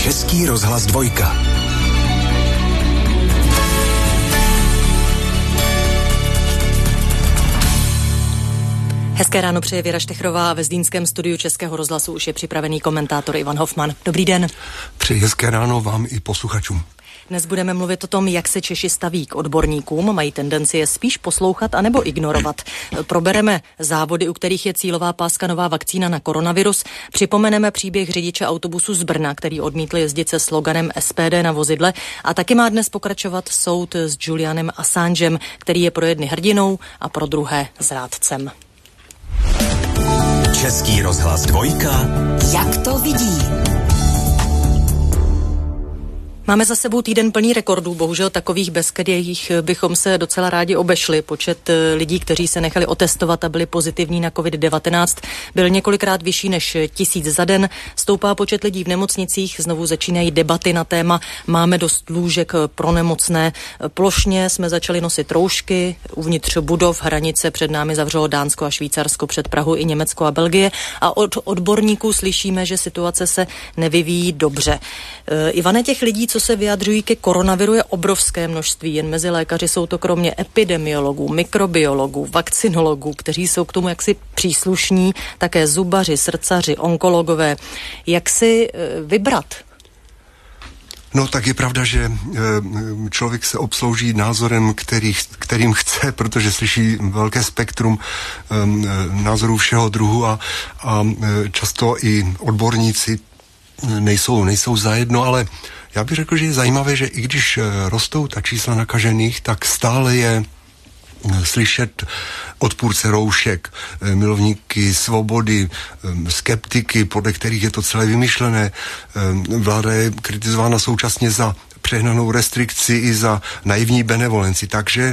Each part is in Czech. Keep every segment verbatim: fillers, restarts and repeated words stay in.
Český rozhlas dvojka. Hezké ráno přeje Věra Štechrová a ve Zlínském studiu Českého rozhlasu už je připravený komentátor Ivan Hofman. Dobrý den. Přeji hezké ráno vám i posluchačům. Dnes budeme mluvit o tom, jak se Češi staví k odborníkům, mají tendenci je spíš poslouchat anebo ignorovat. Probereme závody, u kterých je cílová páska nová vakcína na koronavirus. Připomeneme příběh řidiče autobusu z Brna, který odmítl jezdit se sloganem S P D na vozidle. A taky má dnes pokračovat soud s Julianem Assangem, který je pro jedny hrdinou a pro druhé zrádcem. Český rozhlas dvojka. Jak to vidí? Máme za sebou týden plný rekordů, bohužel takových, bez kterých bychom se docela rádi obešli. Počet lidí, kteří se nechali otestovat a byli pozitivní na covid devatenáct, byl několikrát vyšší než tisíc za den. Stoupá počet lidí v nemocnicích, znovu začínají debaty na téma máme dost lůžek pro nemocné. Plošně jsme začali nosit roušky, uvnitř budov hranice před námi zavřelo Dánsko a Švýcarsko, před Prahu i Německo a Belgie a od odborníků slyšíme, že situace se nevyvíjí dobře. Ivane, těch lidí, co se vyjadřují ke koronaviru, je obrovské množství. Jen mezi lékaři jsou to kromě epidemiologů, mikrobiologů, vakcinologů, kteří jsou k tomu jaksi příslušní, také zubaři, srdcaři, onkologové. Jak si vybrat? No tak je pravda, že člověk se obslouží názorem, který, kterým chce, protože slyší velké spektrum názorů všeho druhu a, a často i odborníci nejsou, nejsou zajedno, ale já bych řekl, že je zajímavé, že i když rostou ta čísla nakažených, tak stále je slyšet odpůrce roušek, milovníky svobody, skeptiky, podle kterých je to celé vymyšlené. Vláda je kritizována současně za přehnanou restrikci i za naivní benevolenci, takže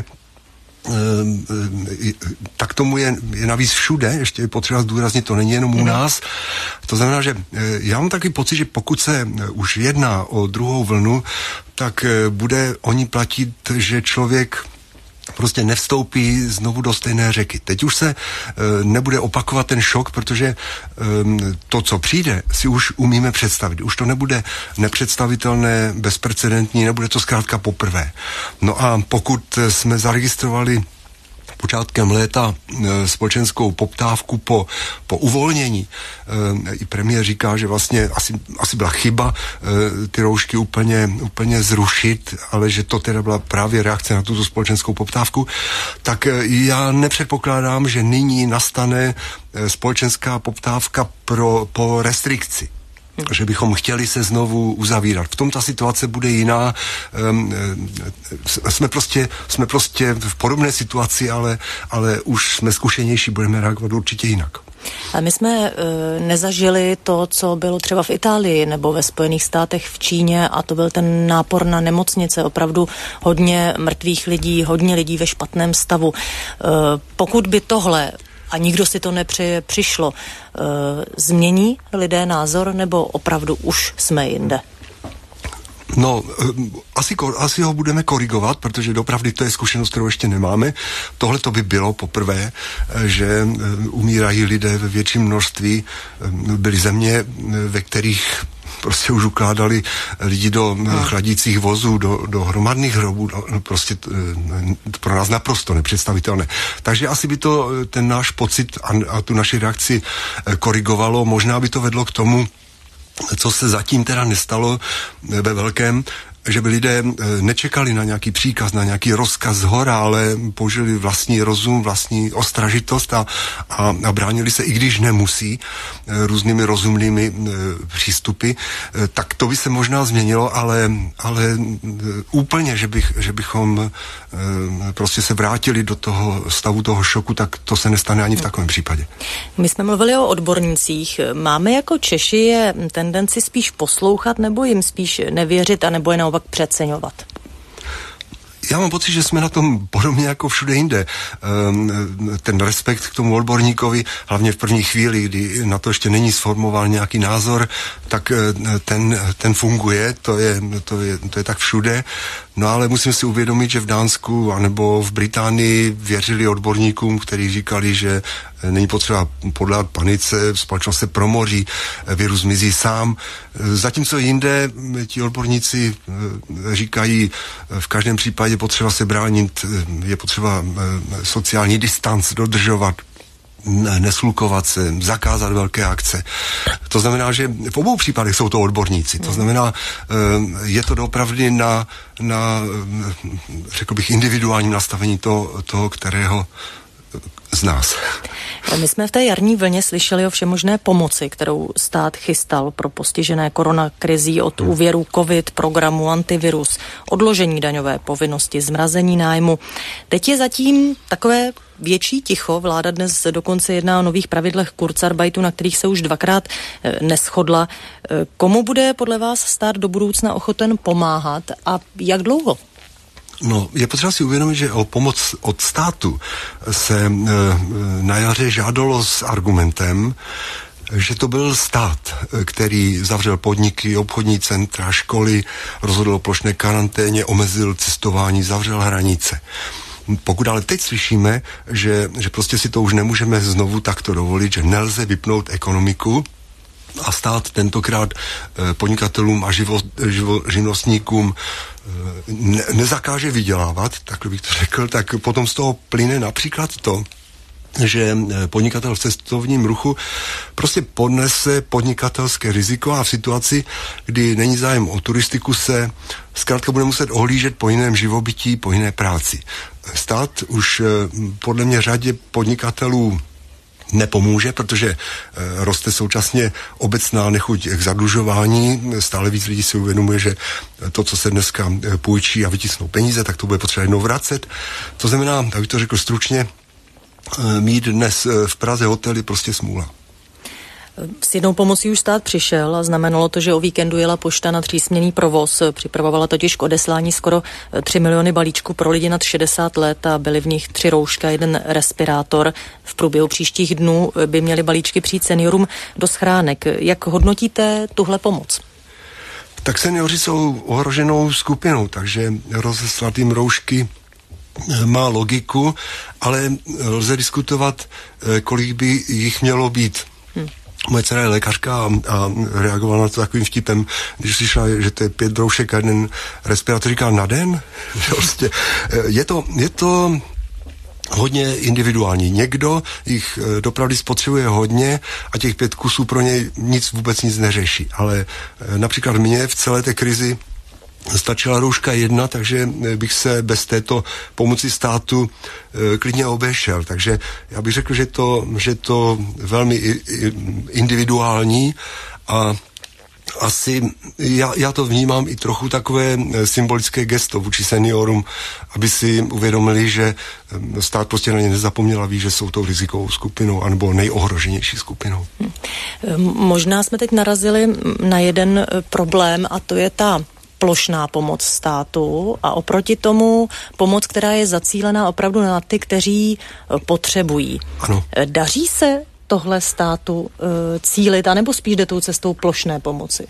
tak tomu je, je navíc všude, ještě je potřeba zdůraznit, to není jenom u nás. To znamená, že já mám taky pocit, že pokud se už jedná o druhou vlnu, tak bude o ní platit, že člověk prostě nevstoupí znovu do stejné řeky. Teď už se e, nebude opakovat ten šok, protože e, to, co přijde, si už umíme představit. Už to nebude nepředstavitelné, bezprecedentní, nebude to zkrátka poprvé. No a pokud jsme zaregistrovali počátkem léta e, společenskou poptávku po, po uvolnění. E, I premiér říká, že vlastně asi, asi byla chyba e, ty roušky úplně, úplně zrušit, ale že to teda byla právě reakce na tuto společenskou poptávku. Tak e, já nepředpokládám, že nyní nastane e, společenská poptávka pro, po restrikci. Že bychom chtěli se znovu uzavírat. V tom ta situace bude jiná. Um, jsme, prostě, jsme prostě v podobné situaci, ale, ale už jsme zkušenější, budeme reagovat určitě jinak. A my jsme e, nezažili to, co bylo třeba v Itálii nebo ve Spojených státech, v Číně, a to byl ten nápor na nemocnice, opravdu hodně mrtvých lidí, hodně lidí ve špatném stavu. E, pokud by tohle, a nikdo si to nepřeje, přišlo, e, změní lidé názor, nebo opravdu už jsme jinde? No, asi, asi ho budeme korigovat, protože dopravdy to je zkušenost, kterou ještě nemáme. Tohle to by bylo poprvé, že umírají lidé ve větším množství. Byly země, ve kterých prostě už ukládali lidi do no. chladících vozů, do, do hromadných hrobů, no, prostě pro nás naprosto nepředstavitelné. Takže asi by to ten náš pocit a, a tu naši reakci korigovalo. Možná by to vedlo k tomu, co se zatím teda nestalo ve velkém, že by lidé nečekali na nějaký příkaz, na nějaký rozkaz zhora, ale použili vlastní rozum, vlastní ostražitost a, a, a bránili se, i když nemusí, různými rozumnými přístupy. Tak to by se možná změnilo, ale, ale úplně, že, bych, že bychom prostě se vrátili do toho stavu toho šoku, tak to se nestane ani v takovém případě. My jsme mluvili o odbornících. Máme jako Češi je tendenci spíš poslouchat, nebo jim spíš nevěřit, anebo je naopak přeceňovat? já mám pocit, že jsme na tom podobně jako všude jinde. Ten respekt k tomu odborníkovi, hlavně v první chvíli, kdy na to ještě není sformován nějaký názor, tak ten, ten funguje, to je, to je, to je tak všude. No ale musím si uvědomit, že v Dánsku anebo v Británii věřili odborníkům, kteří říkali, že není potřeba podléhat panice, společnost se promoří, virus mizí sám. Zatímco jinde ti odborníci říkají, v každém případě potřeba se bránit, je potřeba sociální distanc dodržovat, neslukovat se, zakázat velké akce. To znamená, že v obou případech jsou to odborníci. To znamená, je to opravdu na, na řekl bych, individuálním nastavení toho, toho kterého z nás. My jsme v té jarní vlně slyšeli o všemožné pomoci, kterou stát chystal pro postižené koronakrizí, od hmm. úvěru COVID, programu antivirus, odložení daňové povinnosti, zmrazení nájmu. Teď je zatím takové větší ticho. Vláda dnes dokonce jedná o nových pravidlech Kurzarbeitu, na kterých se už dvakrát neshodla. Komu bude podle vás stát do budoucna ochoten pomáhat a jak dlouho? No, je potřeba si uvědomit, že o pomoc od státu se e, na jaře žádalo s argumentem, že to byl stát, který zavřel podniky, obchodní centra, školy, rozhodl o plošné karanténě, omezil cestování, zavřel hranice. Pokud ale teď slyšíme, že, že prostě si to už nemůžeme znovu takto dovolit, že nelze vypnout ekonomiku, a stát tentokrát podnikatelům a živo, živo, živnostníkům ne, nezakáže vydělávat, tak bych to řekl, tak potom z toho plyne například to, že podnikatel v cestovním ruchu prostě podnese podnikatelské riziko a v situaci, kdy není zájem o turistiku, se zkrátka bude muset ohlížet po jiném živobytí, po jiné práci. Stát už podle mě řadě podnikatelů nepomůže, protože e, roste současně obecná nechuť k zadlužování. Stále víc lidí si uvědomuje, že to, co se dneska půjčí a vytisnou peníze, tak to bude potřeba jednou vracet. To znamená, abych to řekl stručně, e, mít dnes v Praze hotely prostě smůla. S jednou pomocí už stát přišel a znamenalo to, že o víkendu jela pošta na třísměnný provoz. Připravovala totiž k odeslání skoro tři miliony balíčků pro lidi nad šedesát let a byly v nich tři rouška, jeden respirátor. V průběhu příštích dnů by měly balíčky přijít seniorům do schránek. Jak hodnotíte tuhle pomoc? Tak seniori jsou ohroženou skupinou, takže rozeslat jim roušky má logiku, ale lze diskutovat, kolik by jich mělo být. Hmm. Moje dcera je lékařka a, a reagovala na to takovým vtipem, když slyšela, že to je pět roušek a jeden respirátor, říká na den. Prostě je to, je to hodně individuální. Někdo jich dopravdy spotřebuje hodně a těch pět kusů pro něj nic vůbec nic neřeší. Ale například mě v celé té krizi stačila rouška jedna, takže bych se bez této pomoci státu e, klidně obešel. Takže já bych řekl, že to, že to velmi i, i, individuální a asi já, já to vnímám i trochu takové symbolické gesto vůči seniorům, aby si uvědomili, že stát prostě na ně nezapomněl a ví, že jsou tou rizikovou skupinou anebo nejohroženější skupinou. Možná jsme teď narazili na jeden problém a to je ta plošná pomoc státu a oproti tomu pomoc, která je zacílená opravdu na ty, kteří potřebují. Ano. Daří se tohle státu uh, cílit, anebo spíš jde tou cestou plošné pomoci?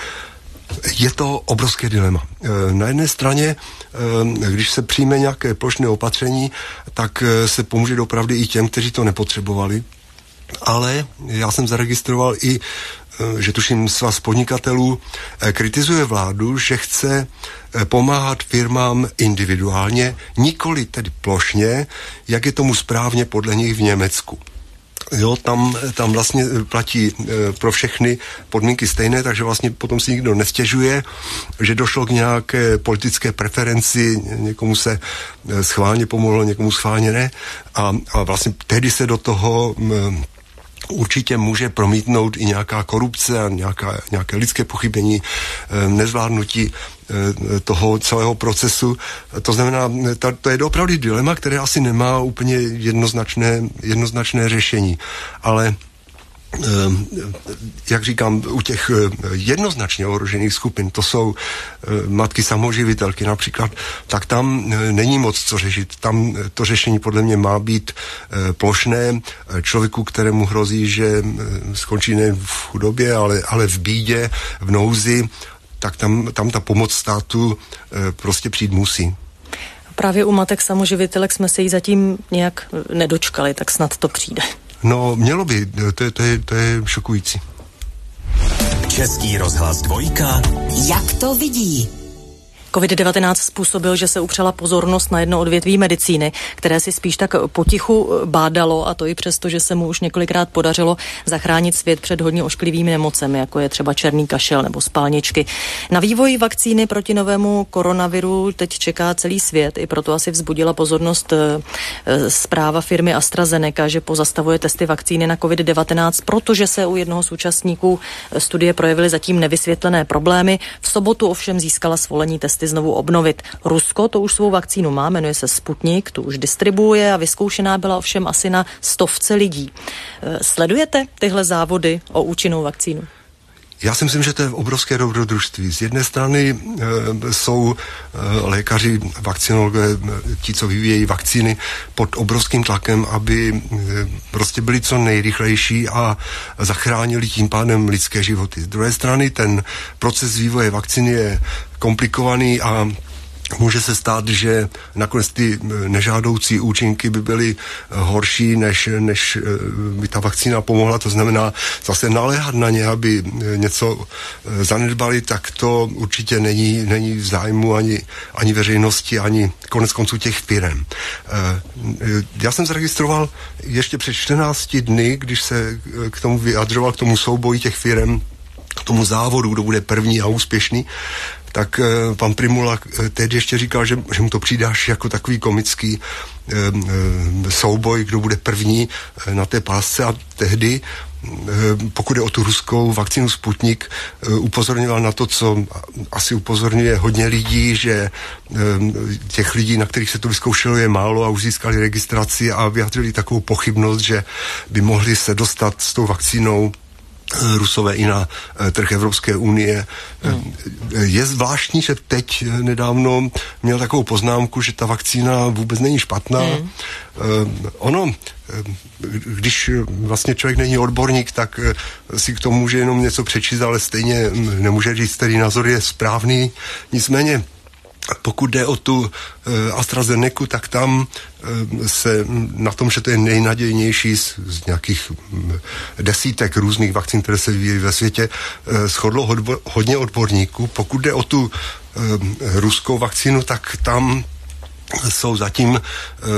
Je to obrovské dilema. Na jedné straně, když se přijme nějaké plošné opatření, tak se pomůže dopravdy i těm, kteří to nepotřebovali. Ale já jsem zaregistroval i, že tuším svaz podnikatelů kritizuje vládu, že chce pomáhat firmám individuálně, nikoli tedy plošně, jak je tomu správně podle nich v Německu. Jo, tam, tam vlastně platí e, pro všechny podmínky stejné, takže vlastně potom si nikdo nestěžuje, že došlo k nějaké politické preferenci, někomu se e, schválně pomohlo, někomu schválně ne a, a vlastně tehdy se do toho m, určitě může promítnout i nějaká korupce a nějaká, nějaké lidské pochybení, e, nezvládnutí e, toho celého procesu. To znamená, ta, to je opravdu dilema, které asi nemá úplně jednoznačné, jednoznačné řešení. Ale jak říkám, u těch jednoznačně ohrožených skupin, to jsou matky samoživitelky například, tak tam není moc co řešit. Tam to řešení podle mě má být plošné. Člověku, kterému hrozí, že skončí ne v chudobě, ale, ale v bídě, v nouzi, tak tam, tam ta pomoc státu prostě přijít musí. Právě u matek samoživitelek jsme se jí zatím nějak nedočkali, tak snad to přijde. No, mělo by, to je, to je, to je šokující. Český rozhlas dvojka. Jak to vidí? covid devatenáct způsobil, že se upřela pozornost na jedno odvětví medicíny, které si spíš tak potichu bádalo, a to i přesto, že se mu už několikrát podařilo zachránit svět před hodně ošklivými nemocemi, jako je třeba černý kašel nebo spalničky. Na vývoj vakcíny proti novému koronaviru teď čeká celý svět, i proto asi vzbudila pozornost zpráva firmy AstraZeneca, že pozastavuje testy vakcíny na covid devatenáct, protože se u jednoho z účastníků studie projevily zatím nevysvětlené problémy. V sobotu ovšem získala svolení testy znovu obnovit. Rusko to už svou vakcínu má, jmenuje se Sputnik, tu už distribuuje a vyzkoušená byla ovšem asi na stovce lidí. Sledujete tyhle závody o účinnou vakcínu? Já si myslím, že to je obrovské dobrodružství. Z jedné strany e, jsou e, lékaři, vakcinologové, ti, co vyvíjejí vakcíny, pod obrovským tlakem, aby e, prostě byli co nejrychlejší a zachránili tím pádem lidské životy. Z druhé strany ten proces vývoje vakcíny je komplikovaný a může se stát, že nakonec ty nežádoucí účinky by byly horší, než, než by ta vakcína pomohla. To znamená zase naléhat na ně, aby něco zanedbali, tak to určitě není, není v zájmu ani, ani veřejnosti, ani konec konců těch firem. Já jsem zaregistroval ještě před čtrnácti dny, když se k tomu vyjadřoval, k tomu souboji těch firem, k tomu závodu, kdo bude první a úspěšný, tak uh, pan Primula teď ještě říkal, že, že mu to přijde až jako takový komický uh, uh, souboj, kdo bude první uh, na té pásce, a tehdy, uh, pokud je o tu ruskou vakcínu Sputnik, uh, upozorňoval na to, co asi upozorňuje hodně lidí, že uh, těch lidí, na kterých se to vyzkoušelo, je málo a už získali registraci a vyjádřili takovou pochybnost, že by mohli se dostat s tou vakcínou Rusové i na trh Evropské unie. Hmm. Je zvláštní, že teď nedávno měl takovou poznámku, že ta vakcína vůbec není špatná. Hmm. Ono, když vlastně člověk není odborník, tak si k tomu může jenom něco přečíst, ale stejně nemůže říct, který názor je správný. Nicméně pokud jde o tu uh, AstraZeneca, tak tam uh, se na tom, že to je nejnadějnější z, z nějakých um, desítek různých vakcín, které se vyvíjí ve světě, uh, shodlo hodbo, hodně odborníků. Pokud jde o tu uh, ruskou vakcínu, tak tam jsou zatím uh,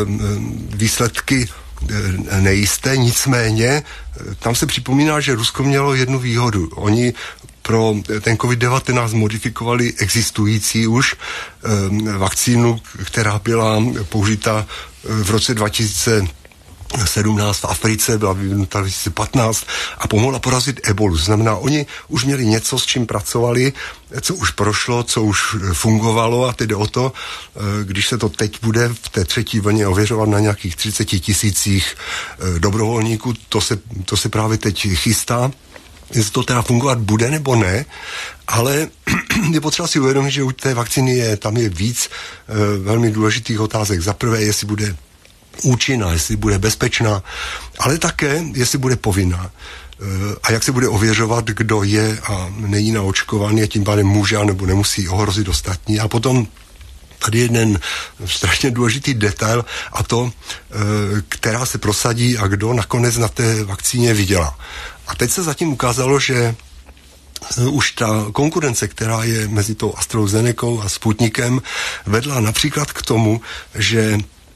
výsledky nejisté, nicméně tam se připomíná, že Rusko mělo jednu výhodu. Oni pro ten covid devatenáct modifikovali existující už e, vakcínu, která byla použita v roce dva tisíce sedmnáct v Africe, byla vyvinuta dva tisíce patnáct a pomohla porazit ebolu. Znamená, oni už měli něco, s čím pracovali, co už prošlo, co už fungovalo, a tedy o to, když se to teď bude v té třetí vlně ověřovat na nějakých třiceti tisících dobrovolníků, to se, to se právě teď chystá. Jestli to teda fungovat bude nebo ne, ale je potřeba si uvědomit, že u té vakcíny je, tam je víc e, velmi důležitých otázek. Za prvé, jestli bude účinná, jestli bude bezpečná, ale také, jestli bude povinná. E, a jak se bude ověřovat, kdo je a není naočkovaný a tím pádem může nebo nemusí ohrozit ostatní. A potom tady jeden strašně důležitý detail, a to, e, která se prosadí a kdo nakonec na té vakcíně vydělá. A teď se zatím ukázalo, že už ta konkurence, která je mezi tou AstraZenecou a Sputnikem, vedla například k tomu, že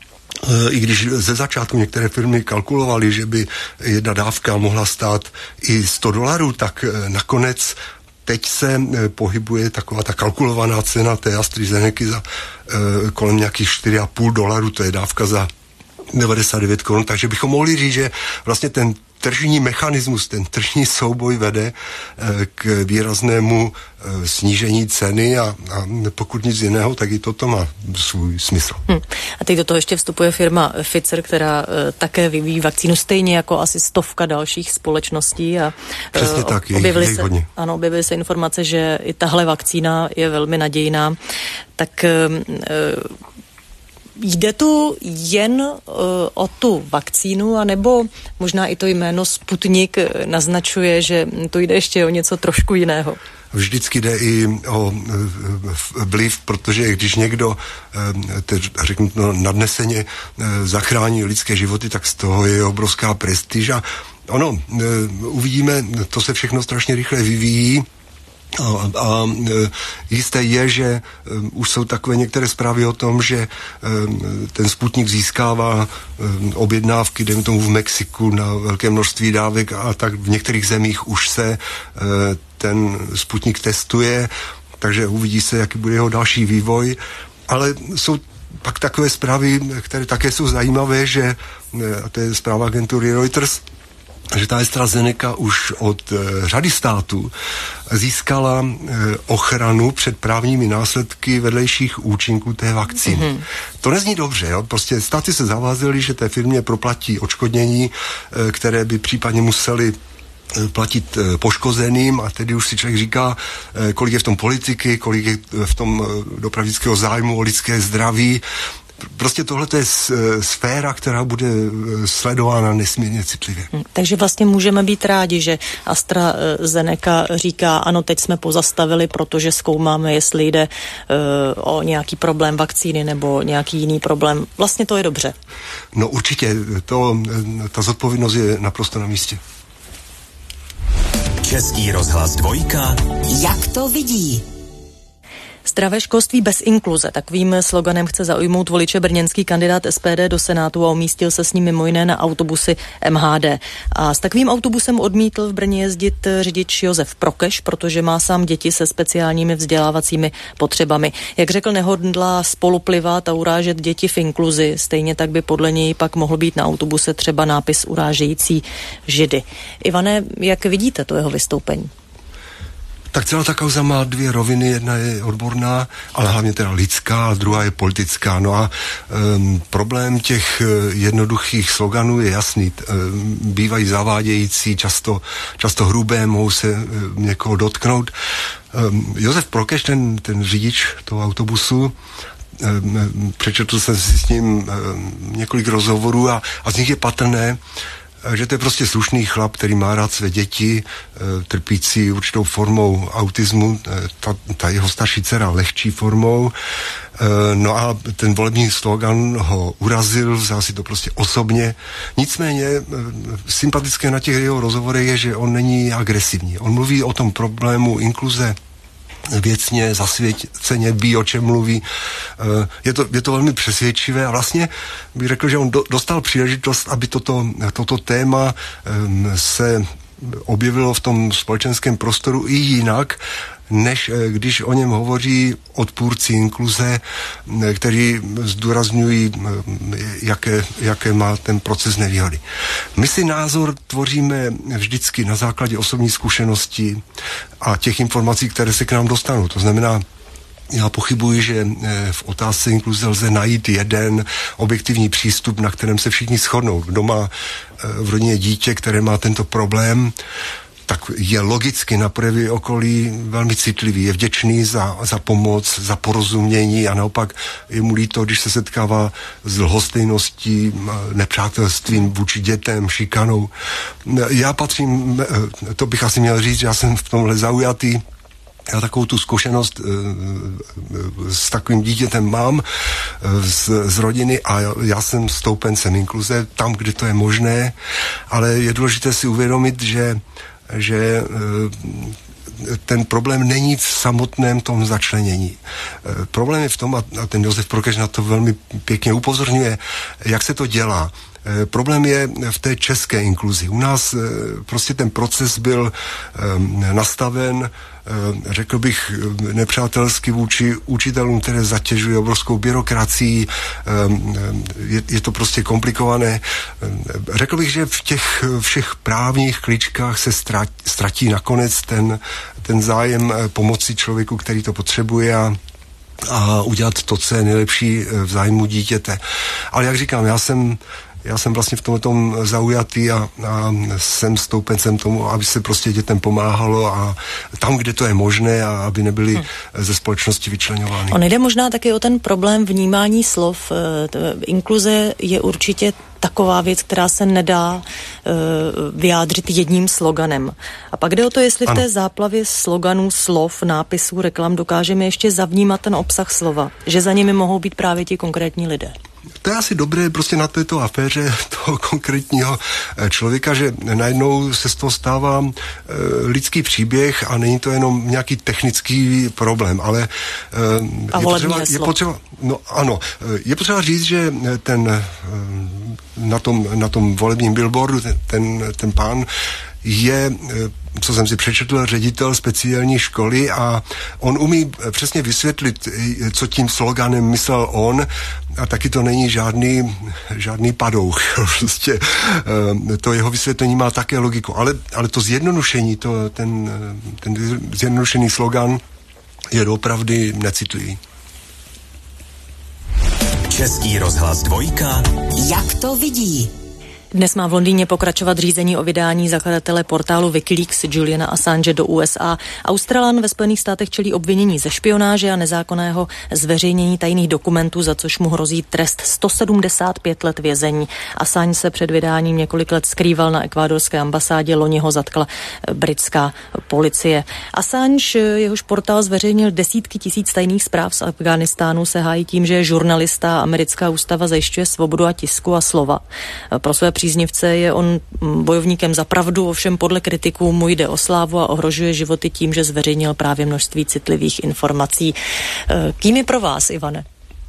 i když ze začátku některé firmy kalkulovaly, že by jedna dávka mohla stát i sto dolarů, tak nakonec teď se pohybuje taková ta kalkulovaná cena té AstraZenecy za kolem nějakých čtyři a půl dolarů, to je dávka za devadesát devět korun, takže bychom mohli říct, že vlastně ten tržní mechanismus, ten tržní souboj vede k výraznému snížení ceny a, a pokud nic jiného, tak i toto má svůj smysl. Hmm. A teď do toho ještě vstupuje firma Pfizer, která e, také vyvíjí vakcínu stejně jako asi stovka dalších společností. A, Přesně e, tak, objevily je jich se, hodně. Ano, objevily se informace, že i tahle vakcína je velmi nadějná. Tak e, jde tu jen uh, o tu vakcínu, anebo možná i to jméno Sputnik naznačuje, že to jde ještě o něco trošku jiného? Vždycky jde i o vliv, protože když někdo, teď řeknu to nadneseně, zachrání lidské životy, tak z toho je obrovská prestiž a ono, uvidíme, to se všechno strašně rychle vyvíjí. A, a jisté je, že um, už jsou takové některé zprávy o tom, že um, ten Sputnik získává um, objednávky, dejme tomu v Mexiku, na velké množství dávek a tak v některých zemích už se uh, ten Sputnik testuje, takže uvidí se, jaký bude jeho další vývoj, ale jsou pak takové zprávy, které také jsou zajímavé, že, a to je zpráva agentury Reuters, že ta AstraZeneca už od e, řady států získala e, ochranu před právními následky vedlejších účinků té vakcíny. Mm-hmm. To nezní dobře, jo? Prostě státy se zavázaly, že té firmě proplatí odškodnění, e, které by případně museli platit poškozeným a tedy už si člověk říká, kolik je v tom politiky, kolik je v tom dopravnického zájmu o lidské zdraví. Prostě tohle je sféra, která bude sledována nesmírně citlivě. Takže vlastně můžeme být rádi, že AstraZeneca říká, ano, teď jsme pozastavili, protože zkoumáme, jestli jde uh, o nějaký problém vakcíny nebo nějaký jiný problém. Vlastně to je dobře. No určitě, to, ta zodpovědnost je naprosto na místě. Český rozhlas dvojka. Jak to vidí? Zdravé školství bez inkluze. Takovým sloganem chce zaujmout voliče brněnský kandidát S P D do Senátu a umístil se s ním mimo jiné na autobusy M H D. A s takovým autobusem odmítl v Brně jezdit řidič Josef Prokeš, protože má sám děti se speciálními vzdělávacími potřebami. Jak řekl, nehodlá spoluplivat a urážet děti v inkluzi. Stejně tak by podle něj pak mohl být na autobuse třeba nápis urážející Židy. Ivane, jak vidíte to jeho vystoupení? Tak celá ta kauza má dvě roviny, jedna je odborná, ale hlavně teda lidská, a druhá je politická. No a um, problém těch jednoduchých sloganů je jasný. Um, bývají zavádějící, často, často hrubé, mohou se um, někoho dotknout. Um, Josef Prokeš, ten, ten řidič toho autobusu, um, přečetl jsem si s ním um, několik rozhovorů a, a z nich je patrné, že to je prostě slušný chlap, který má rád své děti, trpící určitou formou autismu, ta, ta jeho starší dcera lehčí formou. No a ten volební slogan ho urazil, vzal si to prostě osobně. Nicméně sympatické na těch jeho rozhovorech je, že on není agresivní. On mluví o tom problému inkluze věcně, zasvěceně, ví, o čem mluví. Je to, je to velmi přesvědčivé a vlastně bych řekl, že on do, dostal příležitost, aby toto, toto téma se objevilo v tom společenském prostoru i jinak, než když o něm hovoří odpůrci inkluze, kteří zdůrazňují, jaké, jaké má ten proces nevýhody. My si názor tvoříme vždycky na základě osobní zkušenosti a těch informací, které se k nám dostanou. To znamená, já pochybuji, že v otázce inkluze lze najít jeden objektivní přístup, na kterém se všichni shodnou. Kdo má v rodině dítě, které má tento problém, tak je logicky na projevy okolí velmi citlivý, je vděčný za, za pomoc, za porozumění a naopak je mu líto, když se setkává s lhostejností, nepřátelstvím vůči dětem, šikanou. Já patřím, to bych asi měl říct, že já jsem v tomhle zaujatý. Já takovou tu zkušenost e, s takovým dítětem mám e, z, z rodiny a já jsem stoupencem inkluze tam, kde to je možné, ale je důležité si uvědomit, že, že e, ten problém není v samotném tom začlenění. E, problém je v tom, a, a ten Josef Prokeš na to velmi pěkně upozorňuje, jak se to dělá. Problém je v té české inkluzi. U nás prostě ten proces byl nastaven, řekl bych, nepřátelsky vůči učitelům, které zatěžují obrovskou byrokracií. Je, je to prostě komplikované. Řekl bych, že v těch všech právních kličkách se ztratí, ztratí nakonec ten, ten zájem pomoci člověku, který to potřebuje a a udělat to, co je nejlepší v zájmu dítěte. Ale jak říkám, já jsem Já jsem vlastně v tomhle tom zaujatý a, a jsem stoupencem tomu, aby se prostě dětem pomáhalo a tam, kde to je možné a aby nebyly hmm. ze společnosti vyčleňovány. On jde možná taky o ten problém vnímání slov. Inkluze je určitě taková věc, která se nedá uh, vyjádřit jedním sloganem. A pak jde o to, jestli ano. v té záplavě sloganů, slov, nápisů, reklam dokážeme ještě zavnímat ten obsah slova, že za nimi mohou být právě ti konkrétní lidé. To je asi dobré prostě na této aféře toho konkrétního člověka, že najednou se z toho stává e, lidský příběh a není to jenom nějaký technický problém, ale e, a je, potřeba, je potřeba, no ano, je potřeba říct, že ten e, na tom, na tom volebním billboardu ten, ten, ten pán je, co jsem si přečetl, ředitel speciální školy a on umí přesně vysvětlit, co tím sloganem myslel on a taky to není žádný, žádný padouch. Prostě to jeho vysvětlení má také logiku. Ale, ale to zjednodušení, to, ten, ten zjednodušený slogan je opravdu necitlivý. Český rozhlas dvojka. Jak to vidí? Dnes má v Londýně pokračovat řízení o vydání zakladatele portálu Wikileaks Juliana Assange do U S A. Australan ve Spojených státech čelí obvinění ze špionáže a nezákonného zveřejnění tajných dokumentů, za což mu hrozí trest sto sedmdesát pět let vězení. Assange se před vydáním několik let skrýval na ekvádorské ambasádě, loni ho zatkla britská policie. Assange, jehož portál zveřejnil desítky tisíc tajných zpráv z Afghánistánu, se hájí tím, že je žurnalista a americká ústava zajišťuje svobodu a tisku a slova. Pro své příznivce je on bojovníkem za pravdu, ovšem podle kritiků mu jde o slávu a ohrožuje životy tím, že zveřejnil právě množství citlivých informací. Kým je pro vás, Ivane?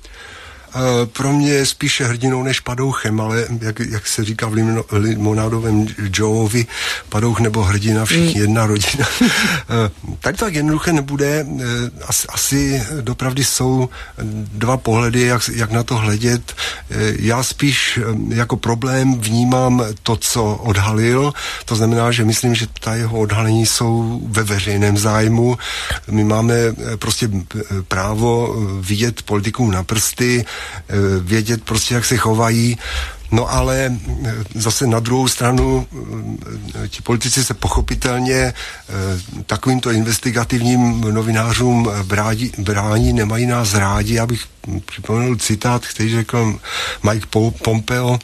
Pro mě je spíše hrdinou než padouchem, ale jak, jak se říká v Limonádovém Joeovi, padouch nebo hrdina, všichni jedna rodina. Tady to tak jednoduché nebude. Asi, asi dopravdy jsou dva pohledy, jak, jak na to hledět. Já spíš jako problém vnímám to, co odhalil. To znamená, že myslím, že ta jeho odhalení jsou ve veřejném zájmu. My máme prostě právo vidět politikům na prsty, vědět prostě, jak se chovají. No ale zase na druhou stranu ti politici se pochopitelně takovýmto investigativním novinářům brání, brání nemají nás rádi. Abych připomenul citát, který řekl Mike Pompeo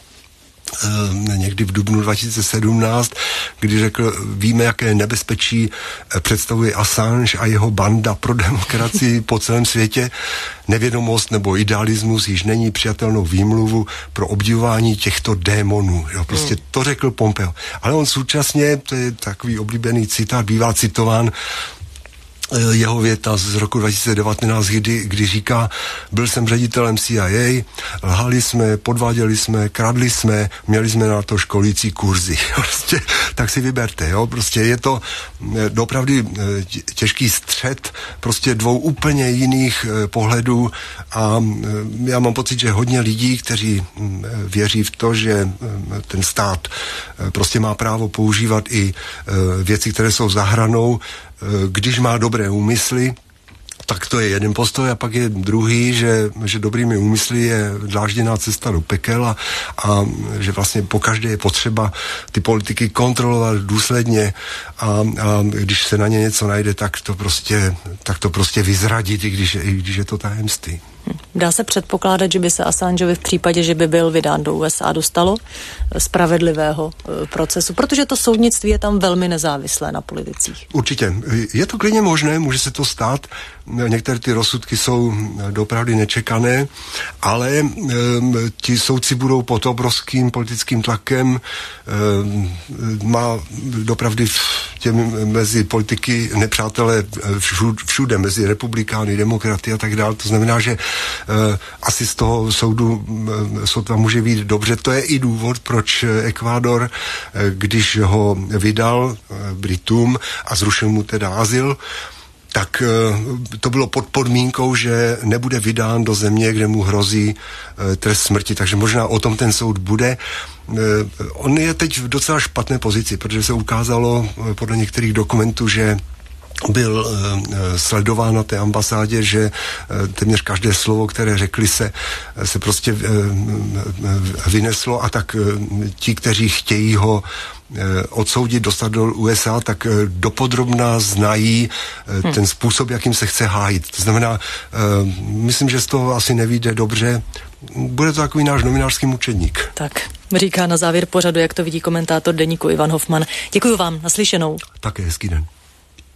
někdy v dubnu dva tisíce sedmnáct, kdy řekl, víme, jaké nebezpečí představuje Assange a jeho banda pro demokracii po celém světě. Nevědomost nebo idealismus již není přijatelnou výmluvu pro obdivování těchto démonů. Jo, prostě to řekl Pompeo. Ale on současně, to je takový oblíbený citát, bývá citován, jeho věta z roku dva tisíce devatenáct, kdy, kdy říká, byl jsem ředitelem C I A, lhali jsme, podváděli jsme, kradli jsme, měli jsme na to školící kurzy. Prostě, tak si vyberte, jo, prostě je to opravdu těžký střet prostě dvou úplně jiných pohledů a já mám pocit, že hodně lidí, kteří věří v to, že ten stát prostě má právo používat i věci, které jsou za hranou, když má dobré úmysly, tak to je jeden postoj a pak je druhý, že, že dobrými úmysly je dlážděná cesta do pekel a, a že vlastně pokaždé je potřeba ty politiky kontrolovat důsledně a, a když se na ně něco najde, tak to prostě, tak to prostě vyzradit, i když, i když je to tajemství. Dá se předpokládat, že by se Assangeovi v případě, že by byl vydán do U S A, dostalo spravedlivého procesu, protože to soudnictví je tam velmi nezávislé na politicích. Určitě. Je to klidně možné, může se to stát. Některé ty rozsudky jsou dopravdy nečekané, ale e, ti soudci budou pod obrovským politickým tlakem. E, má dopravdy těmi mezi politiky nepřátelé všude, mezi republikány, demokraty a tak dále. To znamená, že uh, asi z toho soudu uh, sotva může být dobře. To je i důvod, proč Ekvádor, uh, když ho vydal uh, Britům a zrušil mu teda azyl, tak to bylo pod podmínkou, že nebude vydán do země, kde mu hrozí trest smrti. Takže možná o tom ten soud bude. On je teď v docela špatné pozici, protože se ukázalo podle některých dokumentů, že byl sledován na té ambasádě, že téměř každé slovo, které řekli, se, se prostě vyneslo a tak ti, kteří chtějí ho odsoudit, dostat do U S A, tak dopodrobna znají hmm. ten způsob, jakým se chce hájit. To znamená, myslím, že z toho asi nevyjde dobře. Bude to takový náš novinářský mučedník. Tak, říká na závěr pořadu, jak to vidí komentátor deníku Ivan Hofman. Děkuji vám, naslyšenou. Také hezký den.